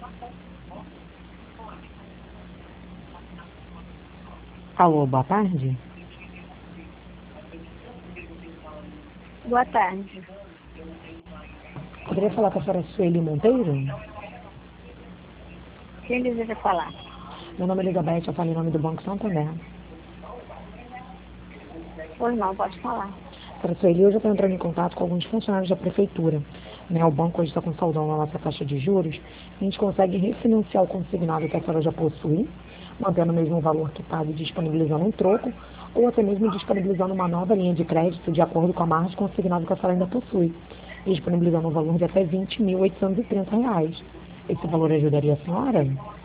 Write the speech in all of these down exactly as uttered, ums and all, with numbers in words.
Alô, boa tarde. Boa tarde. Poderia falar com a senhora Sueli Monteiro? Quem deseja falar? Meu nome é Elizabeth, eu falo em nome do Banco Santander. Pois não, pode falar. Senhora Sueli, hoje eu estou entrando em contato com alguns funcionários da prefeitura. Né, o banco hoje está com saldão na nossa taxa de juros. A gente consegue refinanciar o consignado que a senhora já possui, mantendo o mesmo valor que paga e disponibilizando um troco, ou até mesmo disponibilizando uma nova linha de crédito de acordo com a margem consignada que a senhora ainda possui, disponibilizando um valor de até vinte mil oitocentos e trinta reais. Esse valor ajudaria a senhora?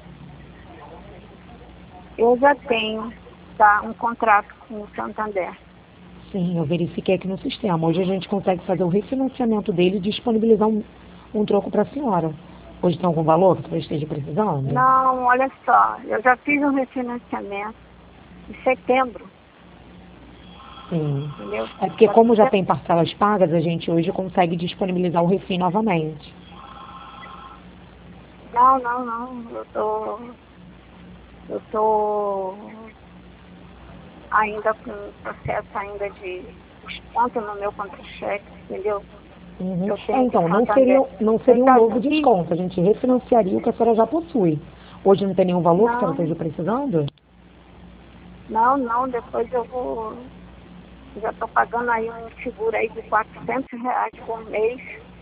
Eu já tenho, tá, um contrato com o Santander. Sim, eu verifiquei aqui no sistema. Hoje a gente consegue fazer o refinanciamento dele e disponibilizar um, um troco para a senhora. Hoje tem algum valor que a senhora esteja precisando? Não, olha só, eu já fiz um refinanciamento em setembro, Sim. entendeu? É porque Só que como já você- tem parcelas pagas, a gente hoje consegue disponibilizar o refim novamente. Não, não, não, eu tô, eu tô ainda com o processo ainda de desconto no meu contra-cheque, entendeu? Uhum. Eu É, tenho com o então, não Santander. seria, não Eu seria um já novo fiz, desconto, a gente refinanciaria o que a senhora já possui. Hoje não tem nenhum valor que a senhora não, esteja precisando? não, não, depois eu vou, já estou pagando aí um seguro aí de quatrocentos reais por mês,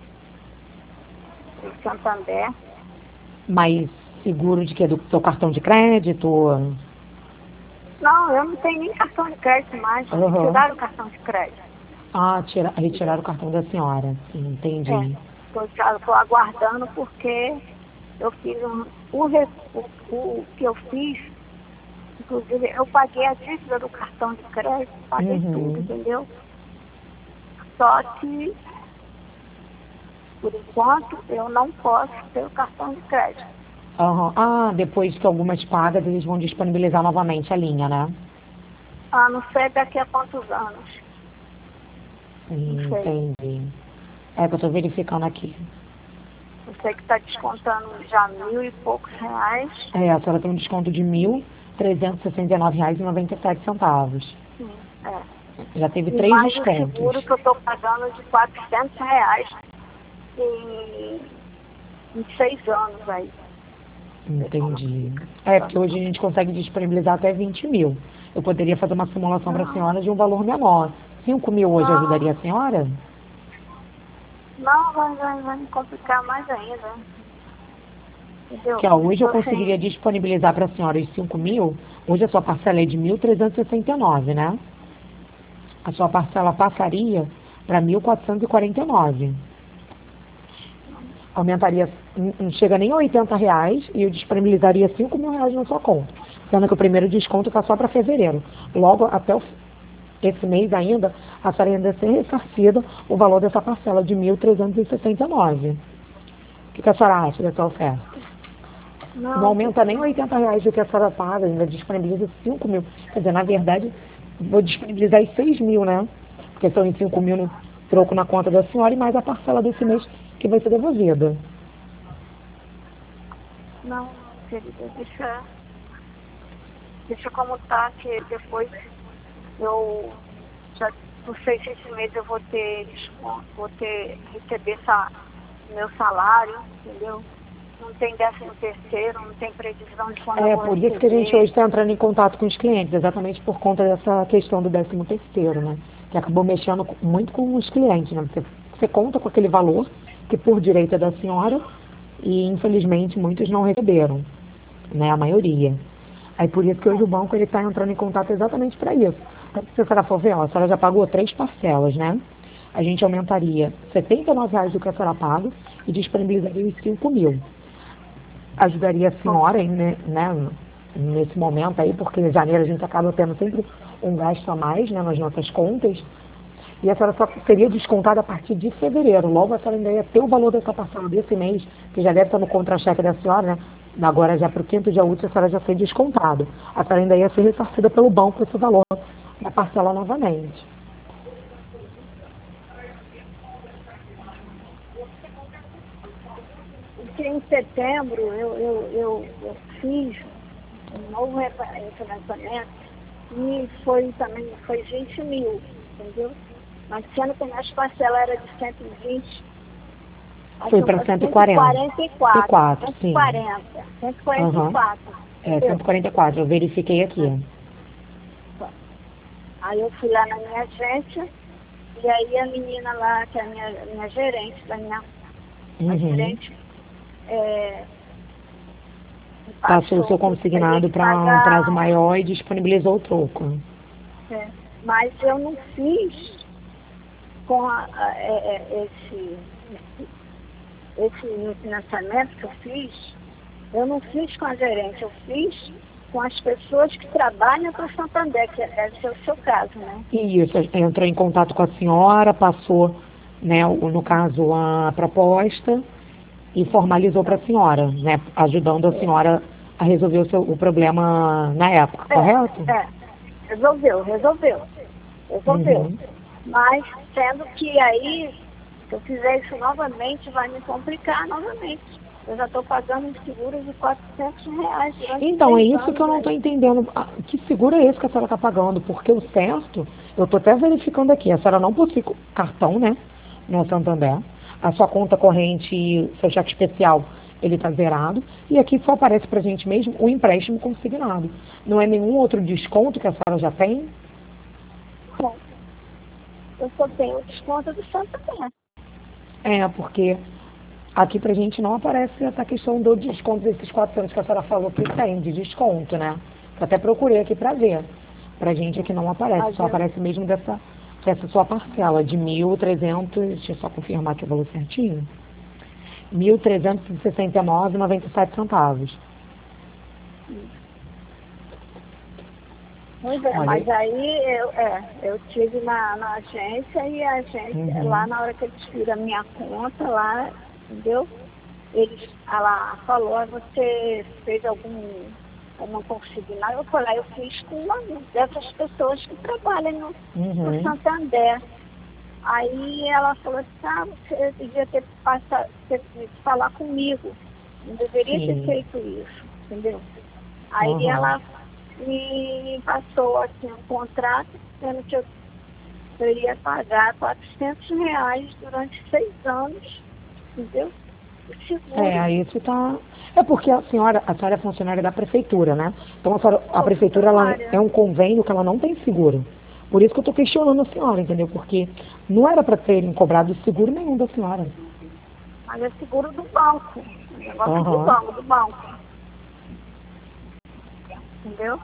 do Santander. Mas seguro de quê? Do seu cartão de crédito? Não, eu não tenho nem cartão de crédito mais, me Uhum. tiraram o cartão de crédito, Ah, tira, retirar entendeu? o cartão da senhora. Sim, É, entendi. estou aguardando porque eu fiz um, o, re- o, o que eu fiz, inclusive eu paguei a dívida do cartão de crédito, paguei tudo, Uhum. entendeu? Só que, por enquanto, eu não posso ter o cartão de crédito. Aham. Ah, depois que algumas pagas, eles vão disponibilizar novamente a linha, né? Ah, não sei daqui a quantos anos, não Sim, sei. entendi. É que eu tô verificando aqui. Eu sei que está descontando já mil e poucos reais. É, a senhora tem um desconto de mil trezentos e sessenta e nove reais e noventa e sete centavos. Sim, é. Já teve E três mais o descontos. seguro que eu estou pagando de quatrocentos reais em, em seis anos aí. Entendi. É, porque hoje a gente consegue disponibilizar até vinte mil. Eu poderia fazer uma simulação para a Não, senhora de um valor menor. Cinco mil hoje não, ajudaria a senhora? não vai, vai, vai me complicar mais ainda. Entendeu? Que ó, hoje eu Tipo assim, conseguiria disponibilizar para a senhora os cinco mil. Hoje a sua parcela é de mil trezentos e sessenta e nove, né? A sua parcela passaria para mil quatrocentos e quarenta e nove. Aumentaria, n- não chega nem a oitenta reais e eu disponibilizaria cinco mil reais na sua conta. Sendo que o primeiro desconto está só para fevereiro. Logo, até o, esse mês ainda, a senhora ainda ser ressarcida o valor dessa parcela de mil trezentos e sessenta e nove. O que, que a senhora acha dessa oferta? Não não, aumenta nem oitenta reais do que a senhora paga, ainda disponibiliza cinco mil. Quer dizer, na verdade, vou disponibilizar os seis mil, né? Porque são em cinco mil no troco na conta da senhora e mais a parcela desse mês que vai ser devolvida. não, não, querida, deixa, deixa como tá, que depois eu já não sei se esse mês eu vou ter desconto, vou ter, receber essa, meu salário, entendeu? Não tem décimo terceiro, não tem previsão de quando eu É vou por isso que a gente hoje receber. está entrando em contato com os clientes, exatamente por conta dessa questão do décimo terceiro, né? Que acabou mexendo com- muito com os clientes, né? Você, você conta com aquele valor que por direito é da senhora e infelizmente muitos não receberam, né? A maioria. Aí por isso que hoje o banco ele está entrando em contato exatamente para isso. Então, se a senhora for ver, ó, a senhora já pagou três parcelas, né? A gente aumentaria setenta e nove reais do que a senhora paga e disponibilizaria os cinco mil. Ajudaria a Bom, senhora, né, né, nesse momento aí, porque em janeiro a gente acaba tendo sempre um gasto a mais, né, nas nossas contas, e a senhora só seria descontada a partir de fevereiro. Logo, a senhora ainda ia ter o valor dessa parcela desse mês, que já deve estar no contra-cheque da senhora, né? Agora, já para o quinto dia útil, a senhora já foi descontada. A senhora ainda ia ser ressarcida pelo banco esse valor da parcela novamente. que em setembro eu, eu, eu, eu fiz um novo refinanciamento e foi também, foi vinte mil, entendeu? Mas sendo que minhas parcelas eram de cento e vinte, Foi para cento e quarenta. cento e quarenta e quatro. sim. cento e quarenta. cento e quarenta e quatro. Uhum. É, cento e quarenta e quatro, eu verifiquei aqui. Aí eu fui lá na minha agência, e aí a menina lá, que é a minha, minha gerente, da minha a Uhum. gerente, é, me Passou o seu que eu teria consignado que para um pagar, prazo maior e disponibilizou o troco. é, mas eu não fiz com a, a, é, é, esse, esse financiamento que eu fiz, eu não fiz com a gerente, eu fiz com as pessoas que trabalham para o Santander, que deve ser o seu caso, né? Isso, entrou em contato com a senhora, passou, né, o- no caso, a proposta e formalizou para a senhora, né, ajudando a senhora a resolver o, seu, o problema na época, correto? É, é, resolveu, resolveu, resolveu. Uhum. Mas sendo que aí, se eu fizer isso novamente, vai me complicar novamente. Eu já estou pagando um seguro de quatrocentos reais durante Então, é seis isso anos que eu não estou aí. entendendo. Ah, que seguro é esse que a senhora está pagando? Porque o certo, eu estou até verificando aqui, a senhora não possui co- cartão, né? No Santander. A sua conta corrente, seu cheque especial, ele está zerado. E aqui só aparece para a gente mesmo o empréstimo consignado. Não é nenhum outro desconto que a senhora já tem? Bom, eu só tenho o desconto do Santander. É, porque aqui pra gente não aparece essa questão do desconto desses quatrocentos que a senhora falou que tem de desconto, né? Eu até procurei aqui pra ver. Pra gente aqui não aparece, Mas só eu, aparece mesmo dessa, dessa sua parcela de mil e trezentos, deixa eu só confirmar aqui o valor certinho. mil trezentos e sessenta e nove e noventa e sete centavos. pois é, Olha, mas aí eu, é, eu tive na, na agência e a agência, lá uhum, na hora que eles viram a minha conta lá, entendeu? Eles, ela falou, "Ah, você fez algum, alguma consignado?" Eu falei, "Ah, eu fiz com uma dessas pessoas que trabalham no, no uhum, Santander." Aí ela falou assim, ah, você devia ter passado, ter, ter, falar comigo. Não deveria ter sim, feito isso, entendeu? Aí uhum. ela me passou assim um contrato, dizendo que eu teria que pagar quatrocentos reais durante seis anos, entendeu? O É, seguro. aí isso tá. É porque a senhora, a senhora é funcionária da prefeitura, né? Então a, senhora, a Sou prefeitura ela funcionária. é um convênio que ela não tem seguro. Por isso que eu tô questionando a senhora, entendeu? Porque não era para terem cobrado seguro nenhum da senhora. Mas é seguro do banco. O negócio do Aham. banco, do banco. Entendeu?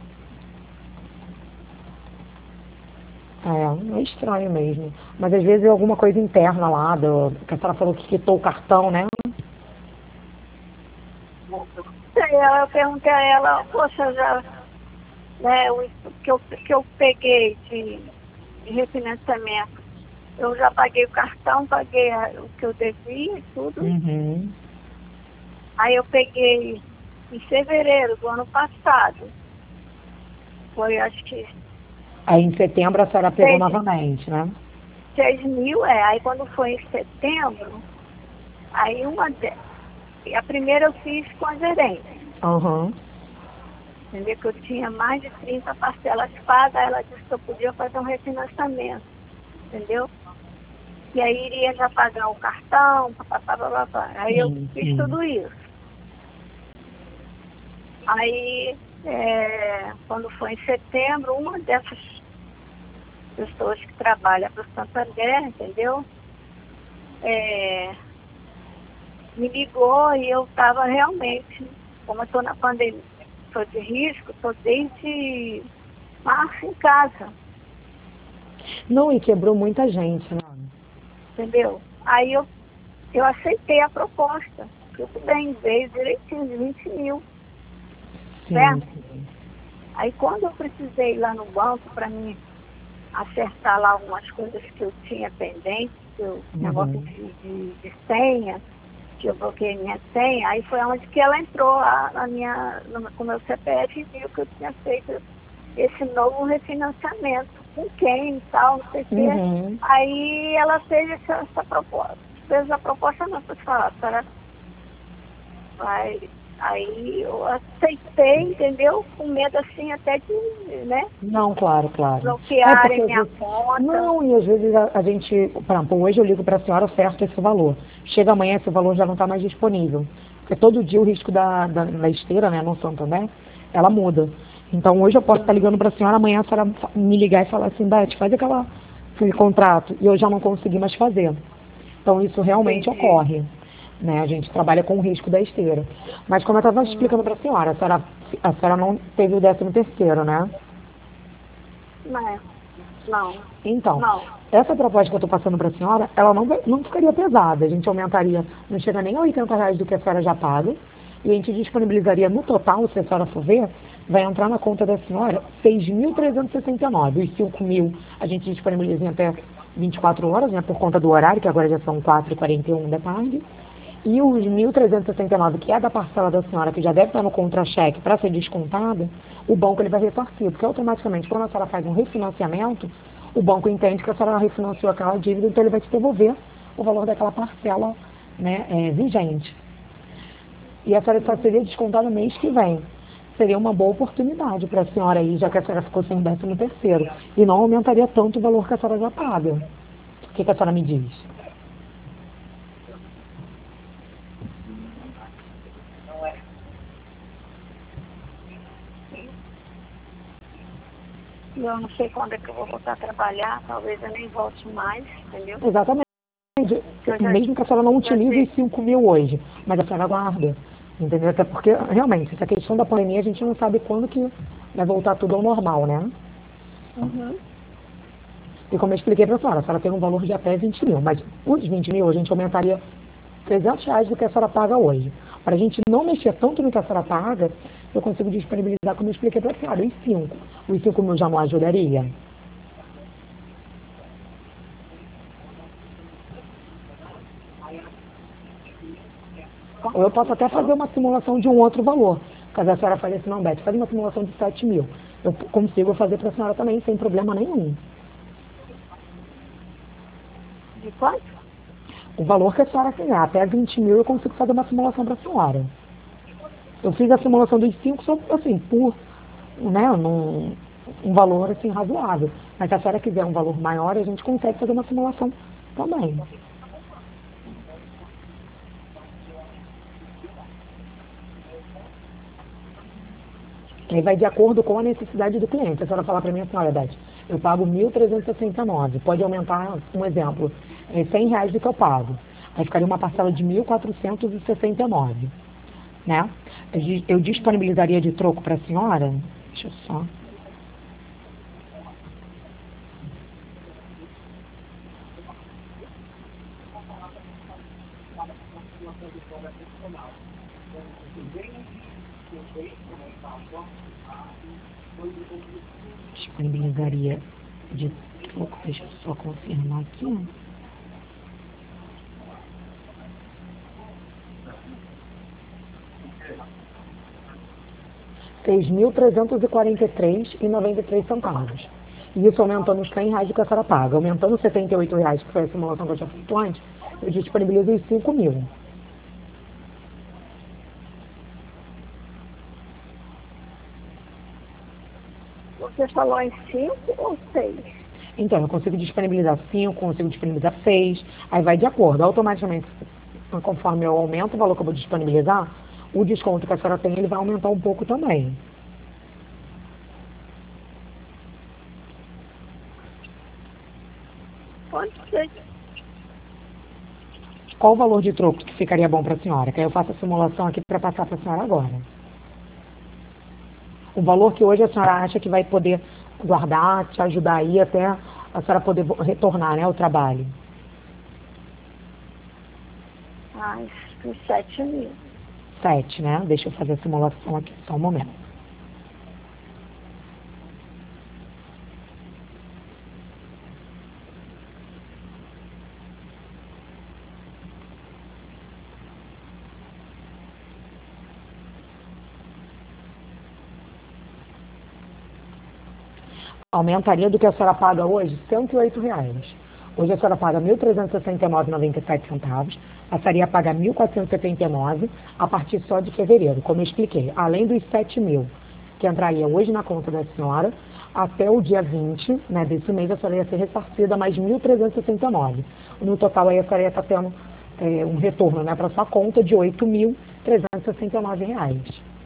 É, é estranho mesmo. Mas às vezes é alguma coisa interna lá, do, que a senhora falou que quitou o cartão, né? Aí ela, eu perguntei a ela, poxa, já, né, o que eu, que eu peguei de, de refinanciamento, eu já paguei o cartão, paguei a, o que eu devia e tudo. Uhum. Aí eu peguei em fevereiro do ano passado. Foi acho que Aí em setembro a senhora pegou seis, novamente, né? seis mil, é. Aí quando foi em setembro, aí uma de, a primeira eu fiz com a gerente. Aham. Entendeu? Que eu tinha mais de trinta parcelas pagas, ela disse que eu podia fazer um refinanciamento, entendeu? E aí iria já pagar o cartão, papapá, papapá. Aí eu Sim, fiz sim. tudo isso. Aí, é, quando foi em setembro, uma dessas pessoas que trabalham para o Santander, entendeu? É, me ligou e eu estava realmente, como eu estou na pandemia, estou de risco, estou desde março em casa, Não, e quebrou muita gente, né? entendeu? Aí eu, eu aceitei a proposta. Tudo bem, veio direitinho de vinte mil, Sim. certo? Aí quando eu precisei ir lá no banco para mim acertar lá algumas coisas que eu tinha pendente, que eu, negócio Uhum. de, de, de senha, que eu bloqueei minha senha, aí foi onde que ela entrou a, a minha, no, com o meu C P F e viu que eu tinha feito esse novo refinanciamento, com quem e tal, não sei o quê. Uhum. Aí ela fez essa, essa proposta, fez a proposta não, para falar, para Vai. Aí eu aceitei, entendeu? Com medo assim até de, né? Não, claro, claro. É Bloquearem porque às minha vezes... conta. Não, e às vezes a, a gente, por exemplo, hoje eu ligo para a senhora, oferto esse valor. Chega amanhã, esse valor já não está mais disponível. Porque todo dia o risco da, da, da esteira, né, no Santander, ela muda. Então hoje eu posso estar ligando para a senhora, amanhã a senhora me ligar e falar assim, Beth, faz aquela, aquele contrato, e eu já não consegui mais fazer. Então isso realmente Entendi. ocorre. Né? A gente trabalha com o risco da esteira. Mas como eu estava Hum. explicando para a senhora, a senhora, a senhora não teve o décimo terceiro, né? Não, não, Então, não. essa proposta que eu estou passando para a senhora, ela não, vai- não ficaria pesada. A gente aumentaria, não chega nem a oitenta reais do que a senhora já paga, e a gente disponibilizaria no total, se a senhora for ver, vai entrar na conta da senhora seis mil trezentos e sessenta e nove. Os cinco mil a gente disponibiliza em até vinte e quatro horas, né, por conta do horário, que agora já são quatro e quarenta e um da tarde. E os mil trezentos e sessenta e nove, que é da parcela da senhora, que já deve estar no contra-cheque para ser descontada, o banco ele vai ressarcir, porque automaticamente, quando a senhora faz um refinanciamento, o banco entende que a senhora refinanciou aquela dívida, então ele vai te devolver o valor daquela parcela, né, é, vigente. E a senhora só seria descontada no mês que vem. Seria uma boa oportunidade para a senhora aí, já que a senhora ficou sem décimo terceiro. E não aumentaria tanto o valor que a senhora já paga. O que, que a senhora me diz? Eu não sei quando é que eu vou voltar a trabalhar, talvez eu nem volte mais, entendeu? Exatamente. Eu já, Mesmo que a senhora não já utilize sei. os cinco mil hoje, mas a senhora guarda. Entendeu? Até porque, realmente, essa questão da pandemia, a gente não sabe quando que vai voltar tudo ao normal, né? Uhum. E como eu expliquei para a senhora, a senhora tem um valor de até vinte mil, mas os vinte mil a gente aumentaria trezentos reais do que a senhora paga hoje. Para a gente não mexer tanto no que a senhora paga, eu consigo disponibilizar, como eu expliquei para a senhora, os cinco. Os cinco mil já não ajudaria? Ou eu posso até fazer uma simulação de um outro valor. Caso a senhora fale assim, não, Beth, faz uma simulação de sete mil. Eu consigo fazer para a senhora também, sem problema nenhum. De quanto? O valor que a senhora quiser, até vinte mil eu consigo fazer uma simulação para a senhora. Eu fiz a simulação dos cinco só assim, por né, num, um valor assim, razoável. Mas se a senhora quiser um valor maior, a gente consegue fazer uma simulação também. Aí vai de acordo com a necessidade do cliente. A senhora falar para mim assim, olha, Beth, eu pago mil trezentos e sessenta e nove, pode aumentar, um exemplo, é cem reais do que eu pago. Aí ficaria uma parcela de mil quatrocentos e sessenta e nove, né? Eu disponibilizaria de troco para a senhora, deixa eu só... Disponibilizaria de troco, deixa eu só confirmar aqui. seis mil trezentos e quarenta e três reais e noventa e três centavos. E isso aumentando os cem reais de que a senhora paga. Aumentando setenta e oito reais, que foi a simulação que eu tinha feito antes, eu disponibilizo os cinco mil. Você falou em cinco ou seis? Então, eu consigo disponibilizar cinco, consigo disponibilizar seis, aí vai de acordo. Automaticamente, conforme eu aumento o valor que eu vou disponibilizar, o desconto que a senhora tem, ele vai aumentar um pouco também. Pode ser. Qual o valor de troco que ficaria bom para a senhora? Que aí eu faço a simulação aqui para passar para a senhora agora. O valor que hoje a senhora acha que vai poder guardar, te ajudar aí até a senhora poder retornar, né, ao trabalho. Ai, uns sete mil. Sete, né? Deixa eu fazer a simulação aqui, só um momento. Aumentaria do que a senhora paga hoje? cento e oito reais. Hoje a senhora paga mil trezentos e sessenta e nove reais e noventa e sete centavos, passaria a pagar mil quatrocentos e setenta e nove reais a partir só de fevereiro, como eu expliquei, além dos sete mil que entraria hoje na conta da senhora, até o dia vinte, né, desse mês a senhora ia ser ressarcida mais mil trezentos e sessenta e nove. No total aí a senhora ia estar tendo é, um retorno, né, para sua conta de oito mil trezentos e sessenta e nove reais.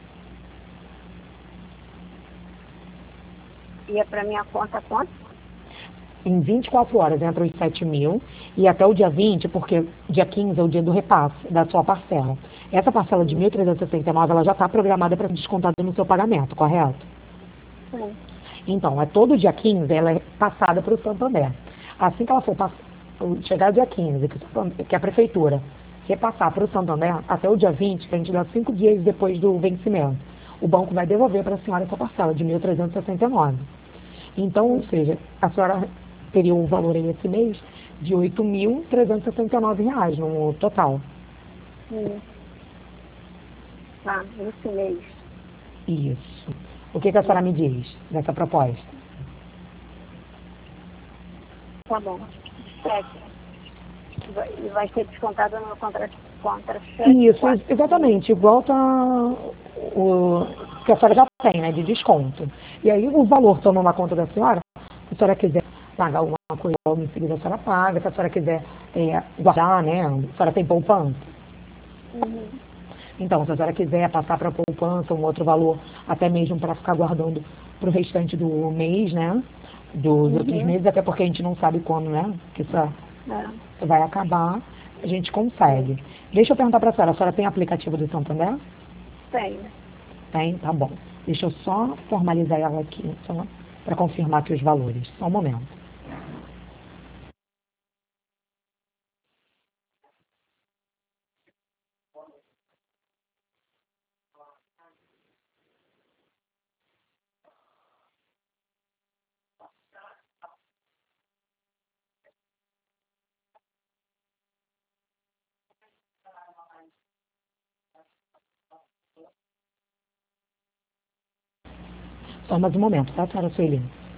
E é para minha conta quanto? Em vinte e quatro horas entra os sete mil e até o dia vinte, porque dia quinze é o dia do repasse da sua parcela. Essa parcela de mil trezentos e sessenta e nove ela já está programada para ser descontada no seu pagamento, correto? Sim. Então, é todo dia quinze ela é passada para o Santander. Assim que ela for pass... chegar dia quinze, que a prefeitura repassar para o Santander, até o dia vinte, que a gente dá cinco dias depois do vencimento, o banco vai devolver para a senhora essa parcela de mil trezentos e sessenta e nove. Então, ou seja, a senhora teria um valor aí esse mês de oito mil trezentos e sessenta e nove reais no total. Sim. Tá, esse mês. Isso. O que, que a senhora me diz dessa proposta? Tá bom. Sete. E vai ser descontado no contra, contra sete? Isso, quatro. Exatamente. Igual tá o que a senhora já tem, né, de desconto. E aí o valor estando na conta da senhora, se a senhora quiser pagar alguma coisa logo em seguida, a senhora paga. Se a senhora quiser é, guardar, né, a senhora tem poupança. Uhum. Então, se a senhora quiser passar para poupança um outro valor, até mesmo para ficar guardando para o restante do mês, né? Dos uhum. outros meses, até porque a gente não sabe quando, né? Que isso é. vai acabar, a gente consegue. Deixa eu perguntar para a senhora, a senhora tem aplicativo do Santander? Tenho. Tem? Tá bom. Deixa eu só formalizar ela aqui, só para confirmar aqui os valores. Só um momento. Só mais um momento, tá, senhora Sueli?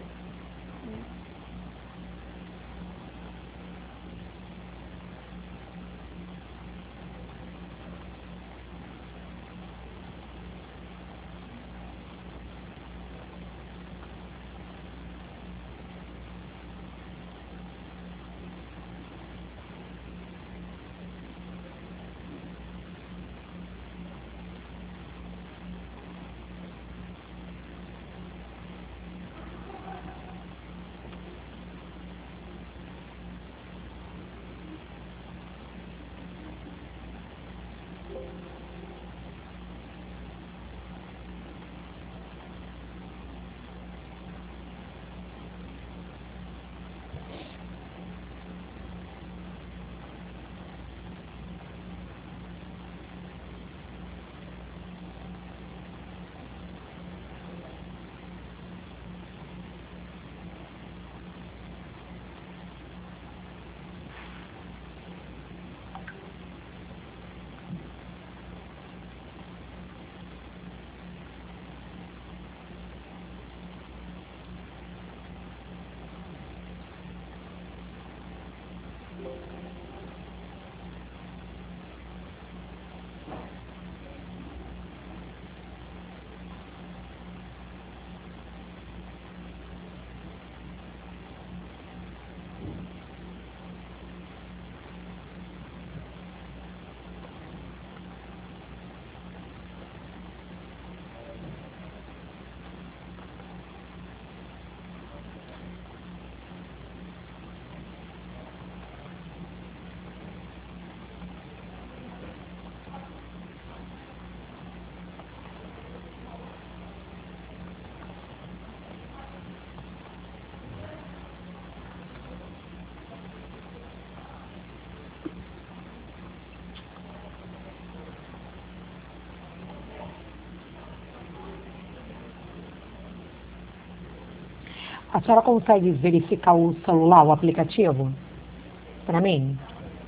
A senhora consegue verificar o celular, o aplicativo? Para mim?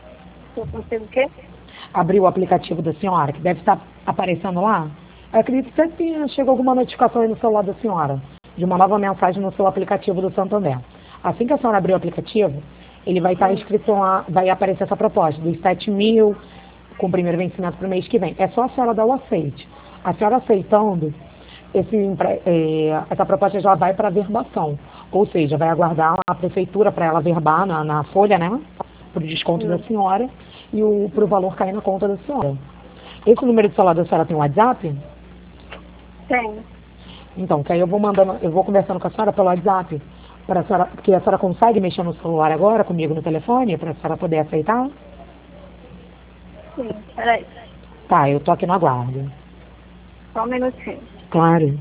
Eu consigo o quê? Abrir o aplicativo da senhora, que deve estar aparecendo lá? Eu acredito que sempre chegou alguma notificação aí no celular da senhora, de uma nova mensagem no seu aplicativo do Santander. Assim que a senhora abrir o aplicativo, ele vai estar escrito lá, vai aparecer essa proposta dos sete mil, com o primeiro vencimento para o mês que vem. É só a senhora dar o aceite. A senhora aceitando, esse, é, essa proposta já vai para verbação. Ou seja, vai aguardar a prefeitura para ela verbar na, na folha, né? Para o desconto Hum. da senhora e para o valor cair na conta da senhora. Esse número de celular da senhora tem WhatsApp? Tem. Então, que aí eu vou mandando, eu vou conversando com a senhora pelo WhatsApp, para a senhora, porque a senhora consegue mexer no celular agora comigo no telefone, para a senhora poder aceitar? Sim, peraí. Tá, eu tô aqui no aguardo. Só um minutinho. Claro.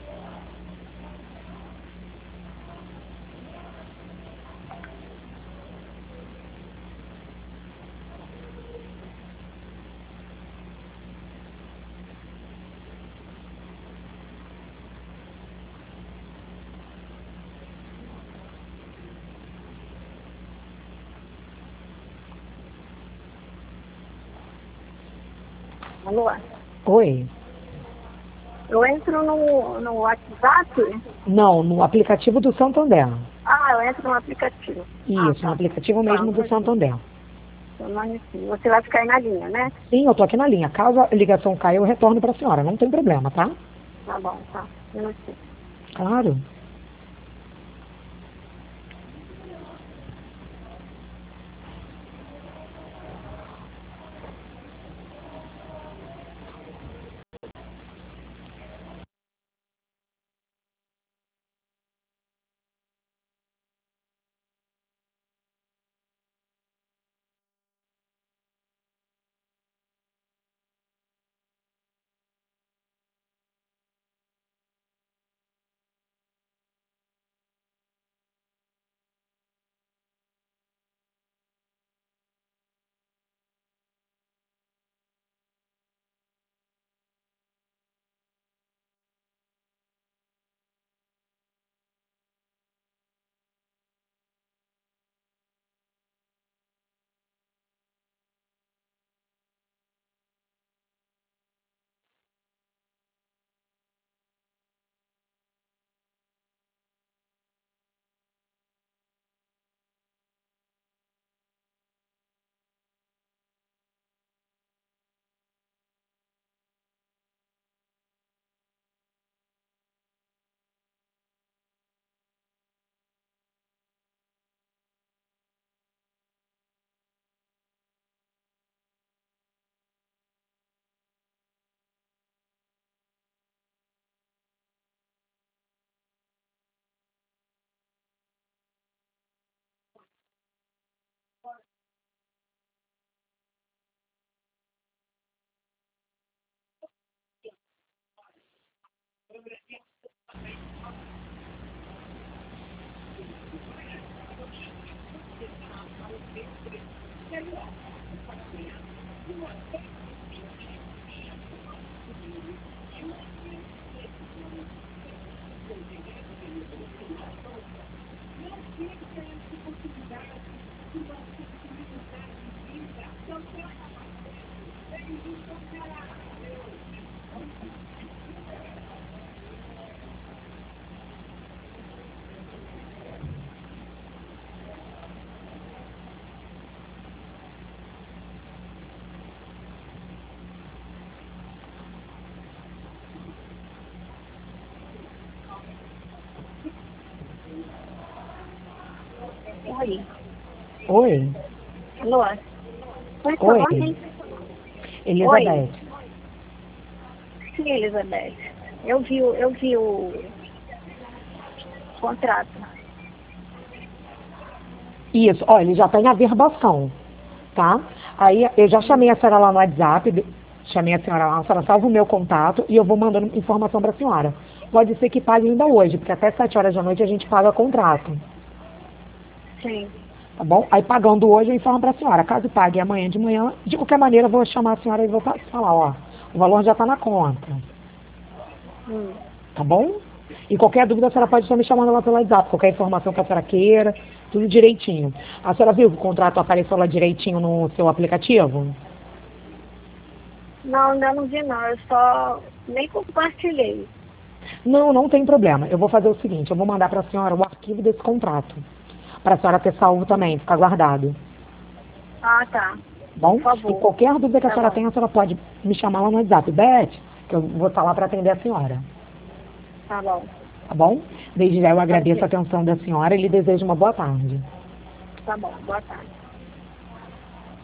Alô? Oi. Eu entro no, no WhatsApp? Não, no aplicativo do Santander. Ah, eu entro no aplicativo. Ah, Isso, no tá. aplicativo Tá, mesmo um do minutinho. Santander. Só um minutinho. Você vai ficar aí na linha, né? Sim, eu tô aqui na linha. Caso a ligação caia, eu retorno para a senhora. Não tem problema, tá? Tá bom, tá. Um minutinho. Claro. Oi. Oi. Alô? Oi, seu Oi. nome? Elizabeth. Sim, Elizabeth. Eu vi, o- eu vi o contrato. Isso, ó, ele já tem a verbação, tá? Aí eu já chamei a senhora lá no WhatsApp, de- chamei a senhora lá, a senhora salva o meu contato e eu vou mandando informação para a senhora. Pode ser que pague ainda hoje, porque até sete horas da noite a gente paga contrato, Sim. tá bom? Aí pagando hoje eu informo para a senhora. Caso pague amanhã de manhã, de qualquer maneira eu vou chamar a senhora e vou fa- falar, ó, o valor já está na conta, Hum. tá bom? E qualquer dúvida a senhora pode estar me chamando lá pelo WhatsApp, qualquer informação que a senhora queira, tudo direitinho. A senhora viu que o contrato apareceu lá direitinho no seu aplicativo? Não, ainda não vi não. Eu só nem compartilhei. Não, não tem problema. Eu vou fazer o seguinte, eu vou mandar para a senhora o arquivo desse contrato. para a senhora ter salvo também, ficar guardado. Ah, tá. Bom? Por favor. E qualquer dúvida que a Tá senhora bom. tenha, a senhora pode me chamar lá no WhatsApp. Beth, que eu vou estar lá para atender a senhora. Tá bom. Tá bom? Desde já eu agradeço Ok. a atenção da senhora e lhe desejo uma boa tarde. Tá bom. Boa tarde.